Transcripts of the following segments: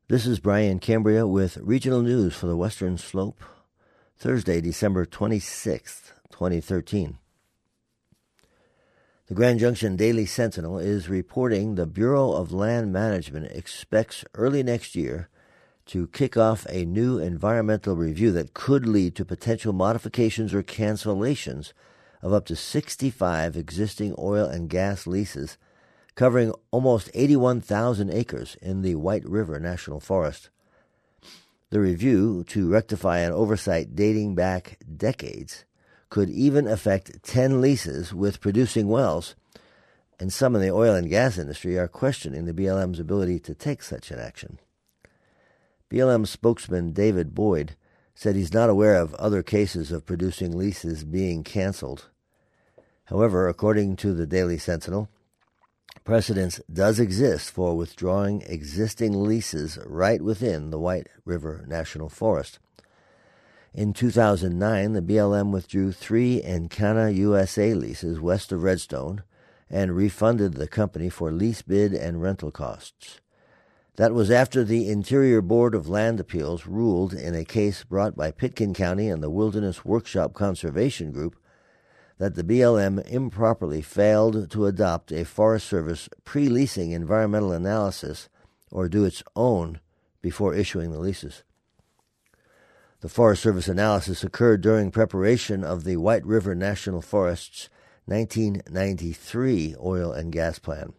This is Brian Cambria with regional news for the Western Slope, Thursday, December 26th, 2013. The Grand Junction Daily Sentinel is reporting the Bureau of Land Management expects early next year to kick off a new environmental review that could lead to potential modifications or cancellations of up to 65 existing oil and gas leases covering almost 81,000 acres in the White River National Forest. The review, to rectify an oversight dating back decades, could even affect 10 leases with producing wells, and some in the oil and gas industry are questioning the BLM's ability to take such an action. BLM spokesman David Boyd said he's not aware of other cases of producing leases being canceled. However, according to the Daily Sentinel, precedence does exist for withdrawing existing leases right within the White River National Forest. In 2009, the BLM withdrew 3 Encana USA leases west of Redstone and refunded the company for lease bid and rental costs. That was after the Interior Board of Land Appeals ruled in a case brought by Pitkin County and the Wilderness Workshop Conservation Group that the BLM improperly failed to adopt a Forest Service pre-leasing environmental analysis or do its own before issuing the leases. The Forest Service analysis occurred during preparation of the White River National Forest's 1993 oil and gas plan.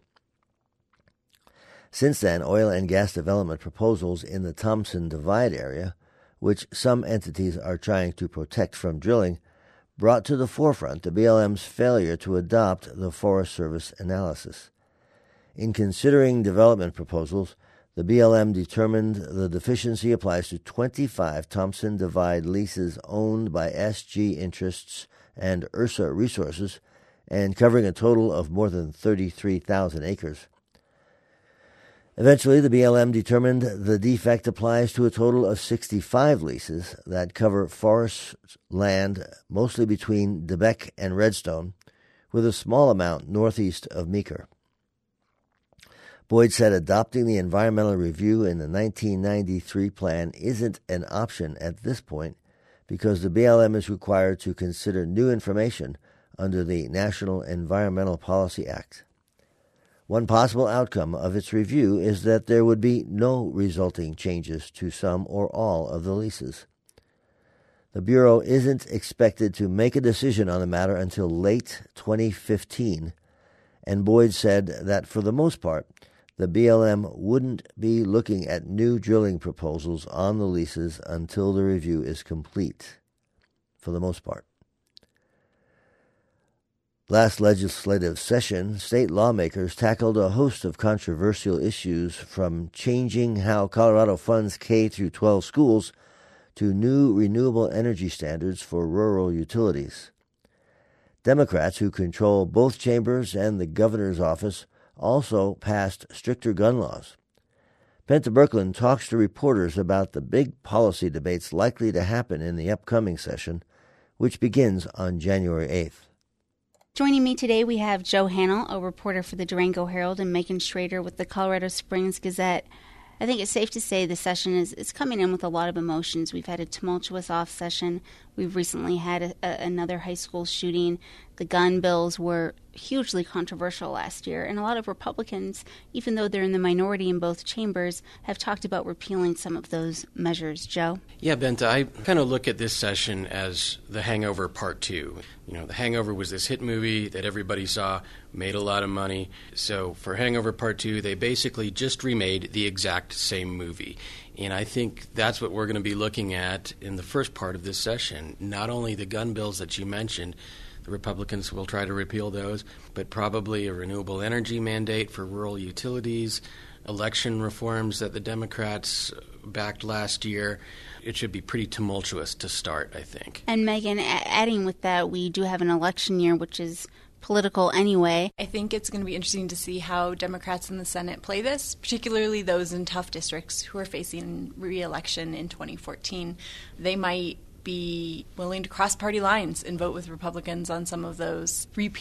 Since then, oil and gas development proposals in the Thompson Divide area, which some entities are trying to protect from drilling, brought to the forefront the BLM's failure to adopt the Forest Service analysis. In considering development proposals, the BLM determined the deficiency applies to 25 Thompson Divide leases owned by SG Interests and Ursa Resources and covering a total of more than 33,000 acres. Eventually, the BLM determined the defect applies to a total of 65 leases that cover forest land mostly between Debec and Redstone, with a small amount northeast of Meeker. Boyd said adopting the environmental review in the 1993 plan isn't an option at this point because the BLM is required to consider new information under the National Environmental Policy Act. One possible outcome of its review is that there would be no resulting changes to some or all of the leases. The Bureau isn't expected to make a decision on the matter until late 2015, and Boyd said that for the most part, the BLM wouldn't be looking at new drilling proposals on the leases until the review is complete, for the most part. Last legislative session, state lawmakers tackled a host of controversial issues from changing how Colorado funds K-12 schools to new renewable energy standards for rural utilities. Democrats, who control both chambers and the governor's office, also passed stricter gun laws. Penta Berkland talks to reporters about the big policy debates likely to happen in the upcoming session, which begins on January 8th. Joining me today, we have Joe Hanel, a reporter for the Durango Herald, and Megan Schrader with the Colorado Springs Gazette. I think it's safe to say the session is coming in with a lot of emotions. We've had a tumultuous off session. We've recently had another high school shooting. The gun bills were hugely controversial last year, and a lot of Republicans, even though they're in the minority in both chambers, have talked about repealing some of those measures. Joe? Yeah, Benta, I kind of look at this session as The Hangover Part 2. You know, The Hangover was this hit movie that everybody saw, made a lot of money. So for Hangover Part 2, they basically just remade the exact same movie. And I think that's what we're going to be looking at in the first part of this session. Not only the gun bills that you mentioned, the Republicans will try to repeal those, but probably a renewable energy mandate for rural utilities, election reforms that the Democrats backed last year. It should be pretty tumultuous to start, I think. And Megan, adding with that, we do have an election year, which is political anyway. I think it's going to be interesting to see how Democrats in the Senate play this, particularly those in tough districts who are facing re-election in 2014. They might be willing to cross party lines and vote with Republicans on some of those repeal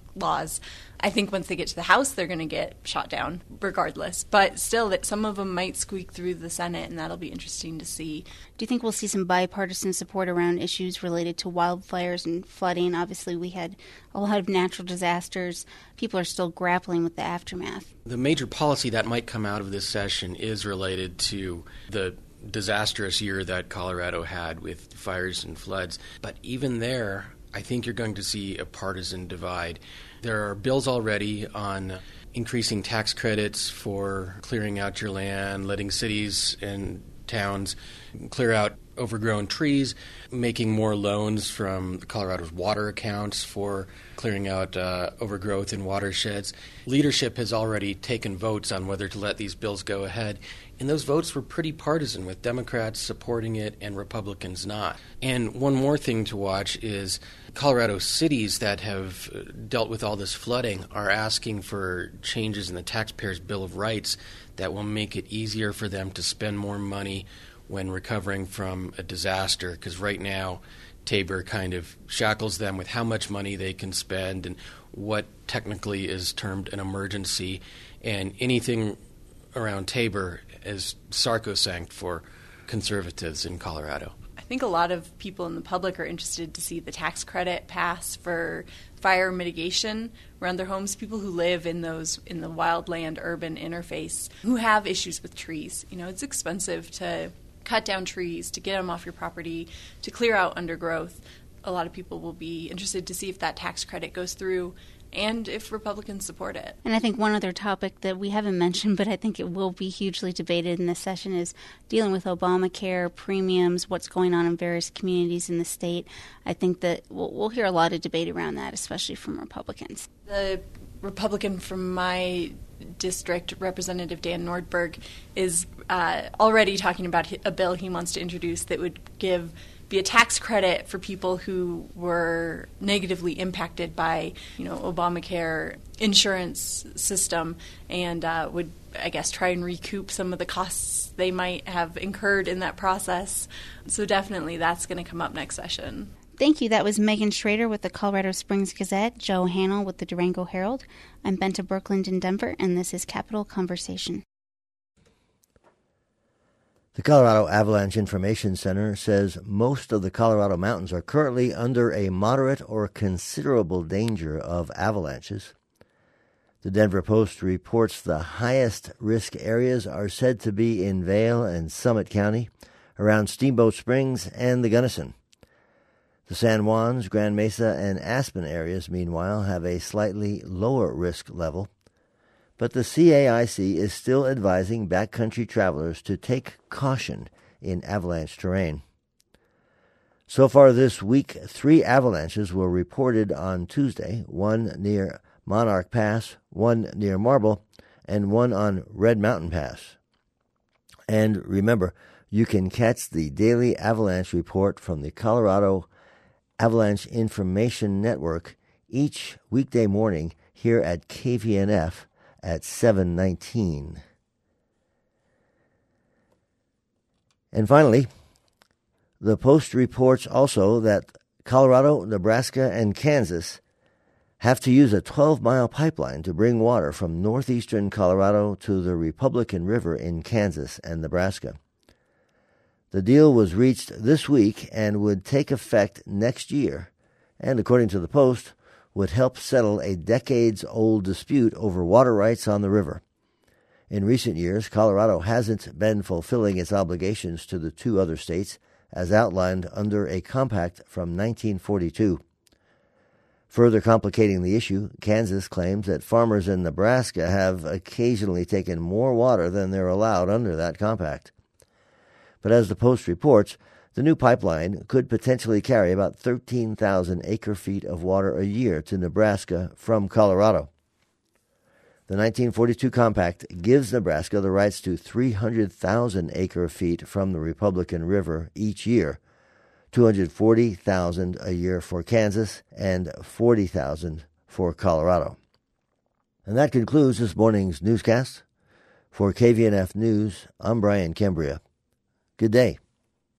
laws. I think once they get to the House, they're going to get shot down regardless. But still, that some of them might squeak through the Senate, and that'll be interesting to see. Do you think we'll see some bipartisan support around issues related to wildfires and flooding? Obviously, we had a lot of natural disasters. People are still grappling with the aftermath. The major policy that might come out of this session is related to the disastrous year that Colorado had with fires and floods. But even there, I think you're going to see a partisan divide. There are bills already on increasing tax credits for clearing out your land, letting cities and towns clear out overgrown trees, making more loans from Colorado's water accounts for clearing out overgrowth in watersheds. Leadership has already taken votes on whether to let these bills go ahead, and those votes were pretty partisan, with Democrats supporting it and Republicans not. And one more thing to watch is Colorado cities that have dealt with all this flooding are asking for changes in the taxpayers' Bill of Rights that will make it easier for them to spend more money when recovering from a disaster, because right now Tabor kind of shackles them with how much money they can spend and what technically is termed an emergency, and anything around Tabor is sacrosanct for conservatives in Colorado. I think a lot of people in the public are interested to see the tax credit pass for fire mitigation around their homes. People who live in the wildland-urban interface who have issues with trees. You know, it's expensive to cut down trees, to get them off your property, to clear out undergrowth. A lot of people will be interested to see if that tax credit goes through and if Republicans support it. And I think one other topic that we haven't mentioned, but I think it will be hugely debated in this session, is dealing with Obamacare, premiums, what's going on in various communities in the state. I think that we'll hear a lot of debate around that, especially from Republicans. The Republican from my district, Representative Dan Nordberg, is already talking about a bill he wants to introduce that would be a tax credit for people who were negatively impacted by, Obamacare insurance system, and would, I guess, try and recoup some of the costs they might have incurred in that process. So definitely that's going to come up next session. Thank you. That was Megan Schrader with the Colorado Springs Gazette, Joe Hanel with the Durango Herald. I'm Benta Berkland in Denver, and this is Capitol Conversation. The Colorado Avalanche Information Center says most of the Colorado mountains are currently under a moderate or considerable danger of avalanches. The Denver Post reports the highest risk areas are said to be in Vail and Summit County, around Steamboat Springs and the Gunnison. The San Juans, Grand Mesa, and Aspen areas, meanwhile, have a slightly lower risk level. But the CAIC is still advising backcountry travelers to take caution in avalanche terrain. So far this week, 3 avalanches were reported on Tuesday, one near Monarch Pass, one near Marble, and one on Red Mountain Pass. And remember, you can catch the daily avalanche report from the Colorado Avalanche Information Network each weekday morning here at KVNF at 7:19. And finally, the Post reports also that Colorado, Nebraska, and Kansas have to use a 12-mile pipeline to bring water from northeastern Colorado to the Republican River in Kansas and Nebraska. The deal was reached this week and would take effect next year, and according to the Post, would help settle a decades-old dispute over water rights on the river. In recent years, Colorado hasn't been fulfilling its obligations to the 2 other states, as outlined under a compact from 1942. Further complicating the issue, Kansas claims that farmers in Nebraska have occasionally taken more water than they're allowed under that compact. But as the Post reports, the new pipeline could potentially carry about 13,000 acre-feet of water a year to Nebraska from Colorado. The 1942 compact gives Nebraska the rights to 300,000 acre-feet from the Republican River each year, 240,000 a year for Kansas and 40,000 for Colorado. And that concludes this morning's newscast. For KVNF News, I'm Brian Cambria. Good day.